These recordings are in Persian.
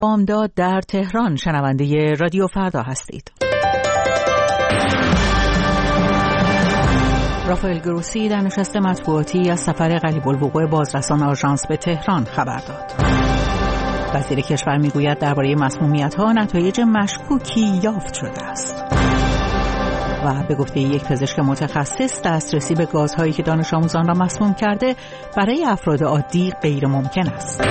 بامداد در تهران، شنونده رادیو فردا هستید. رافائل گروسی در نشست مطبوعاتی از سفر قریب الوقوع بازرسان آژانس به تهران خبر داد. وزیر کشور میگوید درباره مسمومیت‌ها نتایج مشکوکی یافت شده است. و به گفته یک پزشک متخصص دسترسی به گازهایی که دانش آموزان را مسموم کرده برای افراد عادی غیر ممکن است.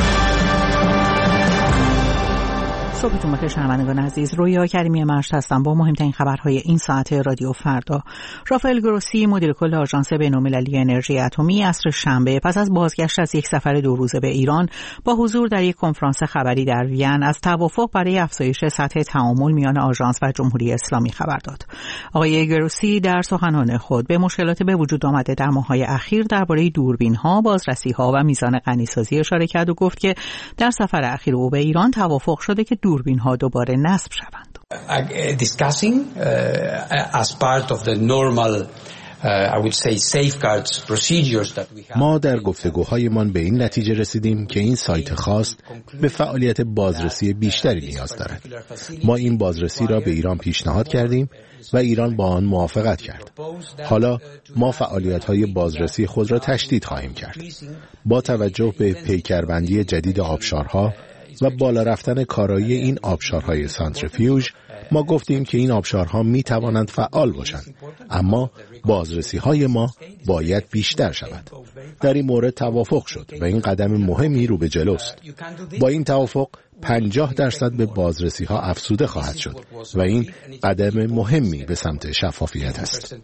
صبحتون بخیر شنوندگان عزیز، رویا کریمی مشت هستم با مهمترین خبرهای این ساعت رادیو فردا. رافائل گروسی مدیر کل آژانس بین‌المللی انرژی اتمی عصر شنبه پس از بازگشت از یک سفر 2 روزه به ایران با حضور در یک کنفرانس خبری در وین از توافق برای افزایش سطح تعامل میان آژانس و جمهوری اسلامی خبر داد. آقای گروسی در سخنان خود به مشکلات به وجود آمده در ماه‌های اخیر درباره دوربین‌ها، بازرسی‌ها و میزان غنی‌سازی اشاره کرد و گفت که در سفر اخیر او به ایران توافق شده که دوربین‌ها دوباره نصب شوند. Discussing as part of the normal I would say safeguards procedures that we have. ما در گفتگوهایمان به این نتیجه رسیدیم که این سایت خاص به فعالیت بازرسی بیشتری نیاز دارد. ما این بازرسی را به ایران پیشنهاد کردیم و ایران با آن موافقت کرد. حالا ما فعالیت‌های بازرسی خود را تشدید خواهیم کرد. با توجه به پیکربندی جدید آبشارها و بالا رفتن کارایی این آبشارهای سانتریفیوژ، ما گفتیم که این آبشارها می توانند فعال باشند، اما بازرسی‌های ما باید بیشتر شود. در این مورد توافق شد و این قدم مهمی رو به جلوست. با این توافق 50% به بازرسی‌ها افزوده خواهد شد و این قدم مهمی به سمت شفافیت است.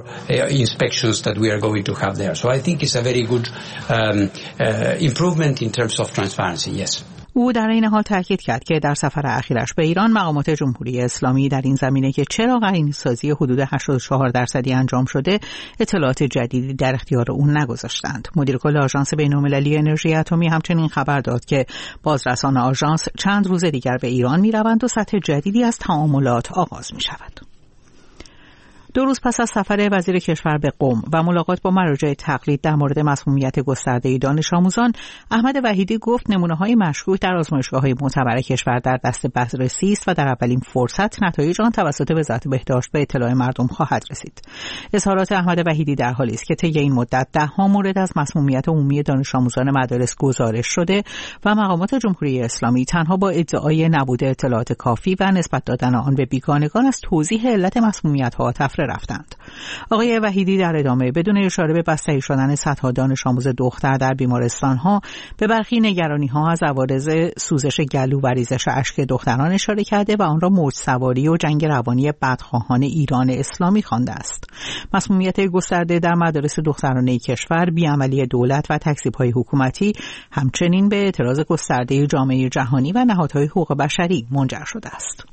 او در این حال تاکید کرد که در سفر اخیرش به ایران مقامات جمهوری اسلامی در این زمینه که چرا غنی‌سازی حدود 84% انجام شده اطلاعات جدیدی در اختیار او نگذاشتند. مدیر کل آژانس بین‌المللی انرژی اتمی همچنین خبر داد که بازرسان آژانس چند روز دیگر به ایران می‌روند و سطح جدیدی از تعاملات آغاز می‌شود. 2 روز پس از سفر وزیر کشور به قم و ملاقات با مراجع تقلید در مورد مسمومیت گسترده دانش آموزان، احمد وحیدی گفت نمونه‌های مشکوک در آزمایشگاه‌های معتبر کشور در دست بررسی است و در اولین فرصت نتایج آن توسط وزارت بهداشت به اطلاع مردم خواهد رسید. اظهارات احمد وحیدی در حالی است که طی این مدت 10 مورد از مسمومیت عمومی دانش آموزان مدارس گزارش شده و مقامات جمهوری اسلامی تنها با ادعای نبود اطلاعات کافی و نسبت دادن آن به بیگانگان از توضیح علت مسمومیت‌ها تفره رفتند. آقای وحیدی در ادامه بدون اشاره به بستری شدن صدها دانش آموز دختر در بیمارستان‌ها به برخی نگرانی‌ها از عوارض سوزش گلو و ریزش اشک دختران اشاره کرده و آن را موج سواری و جنگ روانی بدخواهان ایران اسلامی خوانده است. مسمومیت گسترده در مدارس دخترانه کشور، بی‌عملی دولت و تکذیب‌های حکومتی همچنین به اعتراض گسترده جامعه جهانی و نهادهای حقوق بشری منجر شده است.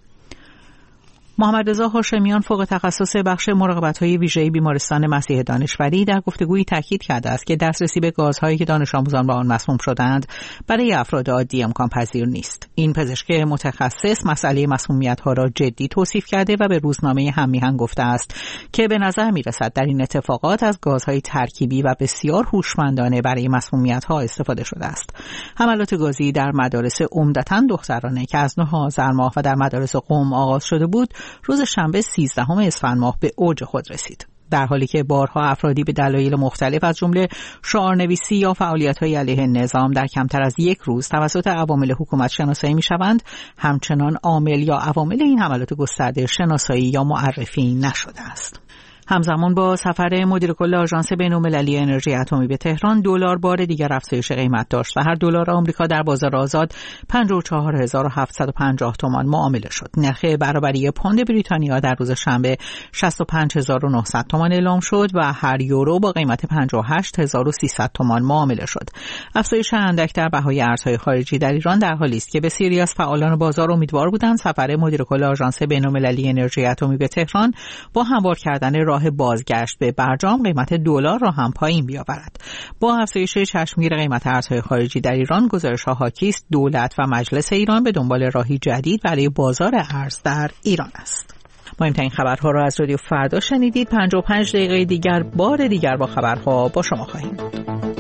محمد رضا هاشمیان فوق تخصص بخش مراقبت‌های ویژه بیمارستان مسیح دانشوری در گفتگویی تاکید کرده است که دسترسی به گازهایی که دانش آموزان با آن مسموم شدند برای افراد عادی امکان پذیر نیست. این پزشک متخصص مسئله مسمومیت‌ها را جدی توصیف کرده و به روزنامه هم‌میهن گفته است که به نظر می‌رسد در این اتفاقات از گازهای ترکیبی و بسیار هوشمندانه برای مسمومیت‌ها استفاده شده است. حملات گازی در مدارس عمدتاً دخترانه که از 9 آذر ماه و در مدارس قم آغاز شده بود، روز شنبه 13 اسفند ماه به اوج خود رسید. در حالی که بارها افرادی به دلایل مختلف از جمله شعارنویسی یا فعالیت‌های علیه نظام در کمتر از 1 روز توسط عوامل حکومت شناسایی می‌شوند، همچنان عامل یا عوامل این حملات گسترده شناسایی یا معرفی نشده است. همزمان با سفر مدیر کل آژانس بین‌المللی انرژی اتمی به تهران، دلار بار دیگر افزایش قیمت داشت و هر دلار آمریکا در بازار آزاد 54750 تومان معامله شد. نرخ برابری پوند بریتانیا در روز شنبه 65900 تومان اعلام شد و هر یورو با قیمت 58300 تومان معامله شد. افزایش اندک در بهای ارزهای خارجی در ایران در حالی است که بسیاری از فعالان بازار امیدوار بودند سفر مدیر کل آژانس بین‌المللی انرژی اتمی به تهران با هموار کردن راه بازگشت به برجام قیمت دلار را هم پایین بیاورد. با افزایش چشمگیر قیمت ارزهای خارجی در ایران، گزارش‌ها حاکی است دولت و مجلس ایران به دنبال راهی جدید برای بازار ارز در ایران است. مهمترین خبرها را از رادیو فردا شنیدید. 55 دقیقه دیگر بار دیگر با خبرها با شما خواهیم بود.